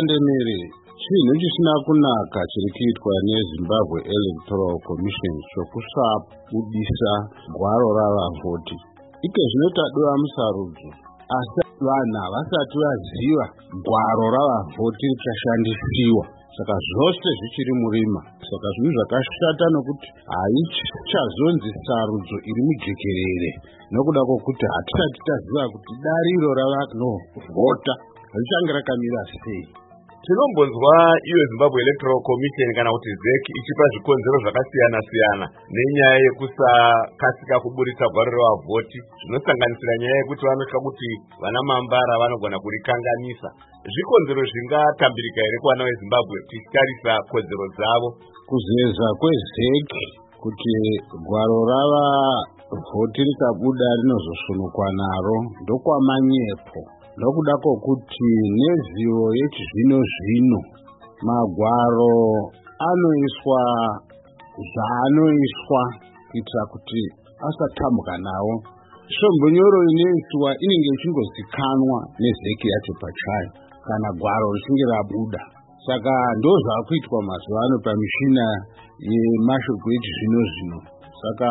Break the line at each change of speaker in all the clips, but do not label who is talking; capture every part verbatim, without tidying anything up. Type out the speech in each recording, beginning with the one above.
vatandemere chinhu chisina kunaka chiri kuitwa neZimbabwe Electoral Commission chokusabudisa gwaro ravavhoti. Ike zvinotadiwa musarudzo, asi vanhu havasati vaziva gwaro ravavhoti richashandisiwa, saka zvose zvichiri murima. Saka zvinhu zvakashata nokuti haichazonzi sarudzo iri mujekerere, nokuda kwokuti hatisati taziva kuti dariro ravanovhota richange rakamira sei.
Tinombonzwa iyo Zimbabwe Electoral Commission kana kuti Z E C ichipa zvikonzero zvakasiyana siyana nenyaya yekusakasika kuburitsa gwaro revavhoti, zvinosanganisira nyaya yekuti vanotya kuti vana mambara vanogona kurikanganisa. Zvikonzero zvingatambirika here kuvana veZimbabwe tichitarisa kodzero dzavo?
Kuzeza kweZ E C kuti gwaro ravavhoti rikabuda rinozosunukwa naro ndokwamanyepo, nokuda kwokuti nezivo yechizvino zvino magwaro anoiswa zvaanoiswa kuitira kuti asatambuka nawo. Svombonyoro inoiswa inenge ichingozikanwa neZ E C yacho pachayo kana gwaro richinge rabuda. Saka ndozvakuitwa mazuva ano pamishina yemashoko echizvino zvino. Saka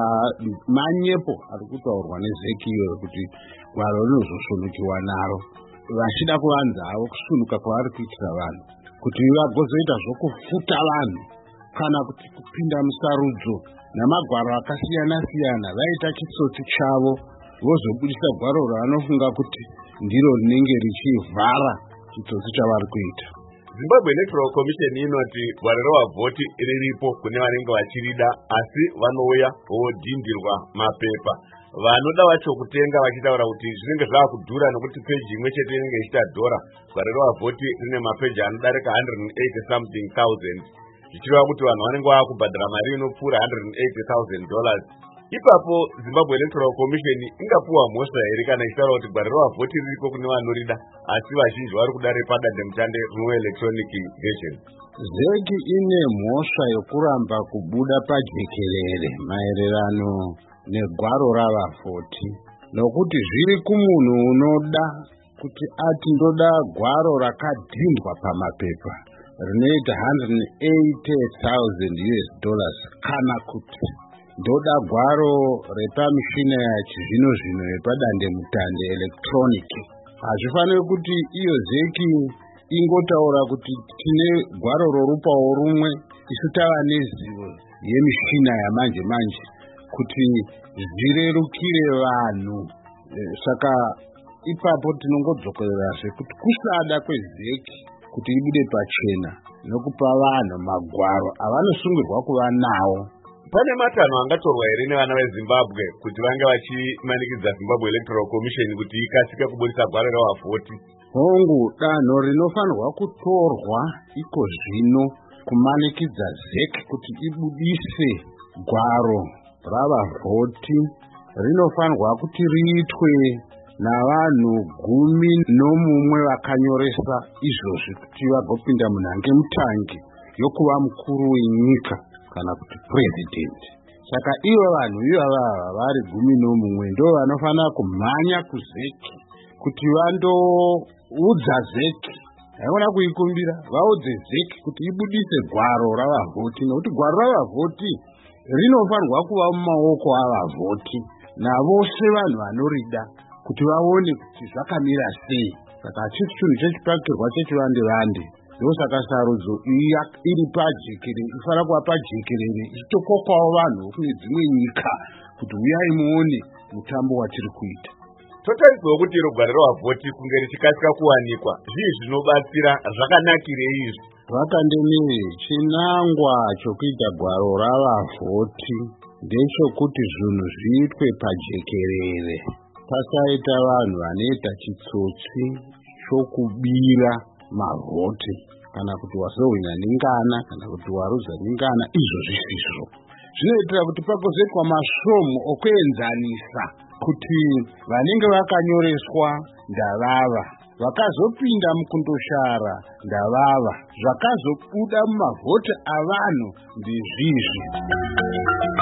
manyepo ari kutaurwa neZ E C iyoyo kuti gwaro rinozosunukiwa naro, vachida kuvanza havo kusunuka kwavari kuitira vanhu kuti vagozoita zvokufuta vanhu kana kuti kupinda musarudzo namagwaro akasiyana siyana, vaita chitsotsi chavo vozobudisa gwaro ravanofunga kuti ndiro rinenge richivhara chitsotsi chavari kuita.
Zimbabwe Electoral Commission inoti gwaro revavhoti riripo kune vanenge vachirida, asi vanouya vodhindirwa mapepa. Vanoda vacho kutenga vachitaura kuti zvinenge zvava kudhura nokuti peji imwe chete inenge ichita dhora. Gwaro revavhoti rine mapeji anodarika one hundred eighty something thousand, zvichireva kuti vanhu vanenge vava kubhadhara mari inopfuura one hundred eighty thousand dollars. Ipapo Zimbabwe Electoral Commission ingapuwa mhosva here kana ichitaura kuti gwaro revavhoti ririko kune vanorida, asi vazhinji vari kuda repadandemutande rinova electronic version?
Z E C ine mhosva yokuramba kubuda pajekerere maererano negwaro ravavhoti, nokuti zviri kumunhu unoda kuti ati ndoda gwaro rakadhindwa pamapepa rinoita one hundred eighty thousand US dollars, kana kuti ndoda gwaro repamishina yachizvino zvino yepadande mutande electronic. Hazvifaniri kuti iyo Z E C ingotaura kuti tine gwaro rorupawo rumwe, isu tava nezivo yemishina yamanje manje kuti zvirerukire vanhu. Saka ipapo tinongodzokererazve kuti kusada kweZ E C kuti ibude pachena nokupa vanhu magwaro avanosungirwa kuva nawo.
Pane matanho angatorwa here nevana veZimbabwe kuti vange vachimanikidza Zimbabwe Electoral Commission kuti ikasike kuburitsa gwaro revavhoti?
Hongu, danho rinofanirwa kutorwa iko zvino kumanikidza Z E C kuti ibudise gwaro ravavhoti rinofanirwa kuti riitwe navanhu gumi nomumwe vakanyoresa izvozvi kuti vagopinda munhange mutangi yokuva mukuru wenyika kana kuti president. Saka ivo vanhu ivava vari gumi nomumwe ndo vanofanira kumhanya kuZ E C kuti vandoudza Z E C, haivona kuikumbira, vaudze Z E C kuti ibudise gwaro ravavhoti, nokuti gwaro ravavhoti rinofanirwa kuva mumaoko avavhoti navose vanhu vanorida kuti vaone kuti zvakamira sei. Saka hachisi chinhu chechipakirwa chechivande vande. Ndosaka sarudzo iri pajekerere ifanira kuva pajekerere ichitokokawo vanhu kune dzimwe nyika kuti uyai muone mutambo watiri kuita.
Totariswa kuti iro gwaro revavhoti kunge richikasika kuwanikwa, zvii zvinobatsira, zvakanakirei izvi?
Vatandemere, chinangwa chokuita gwaro ravavhoti ndechokuti zvinhu zviitwe pajekerere, pasaita vanhu vanoita chitsotsi chokubira mavhoti kana kuti wazohwina ningana kana kuti warudza ningana. Izvo zvisizvo zvinoitira kuti pagozoitwa masvomu okuenzanisa kuti vanenge vakanyoreswa ndavava, vakazopinda mukundoshara ndavava, zvakazobuda mumavhoti avanhu ndezvizvi.